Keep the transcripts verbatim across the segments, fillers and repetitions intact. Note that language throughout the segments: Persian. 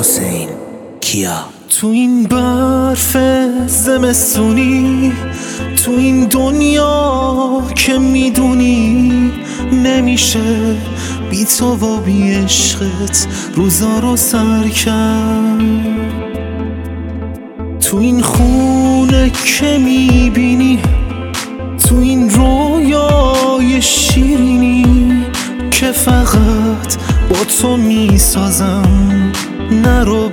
حسین کیا. تو این برف زمستونی، تو این دنیا که میدونی نمیشه بی تو و بی عشقت روزا رو سر کرد. تو این خونه که میبینی، تو این رویای شیرینی که فقط با تو میسازم، نرو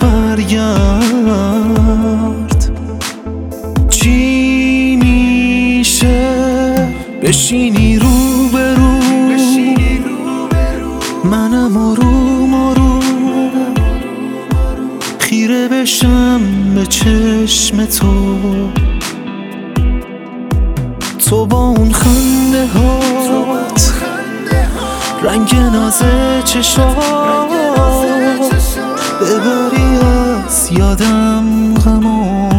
برگرد. چی میشه بشینی رو به رو، منم آروم آروم خیره بشم به چشم تو، تو با اون خنده هات، رنگ ناز چشات، ببری از یادم غمام.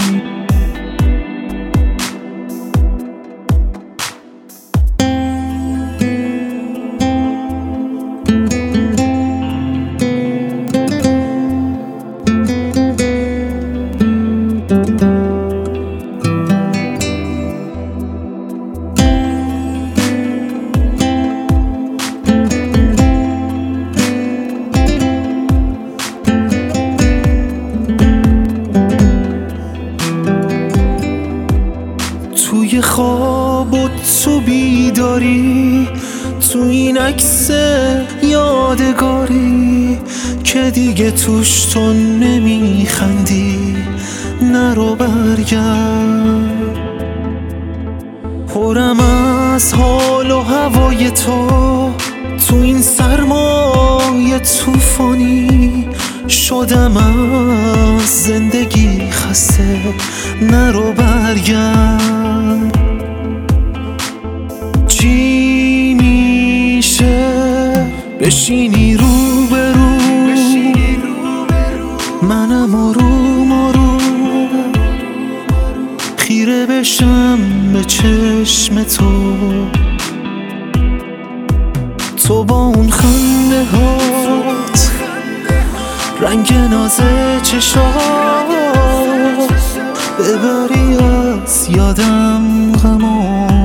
توی خواب و تو بیداری، تو این عکس یادگاری که دیگه توش تو نمیخندی، نرو برگرد. پرم از حال و هوای تو، تو این سرمای توفانی شدم از زندگی خسته، نرو برگرد. چی میشه بشینی رو به رو، منم آروم آروم خیره بشم به چشم تو، تو با اون خنده هات، رنگ ناز چشات، ببری از یادم غمام.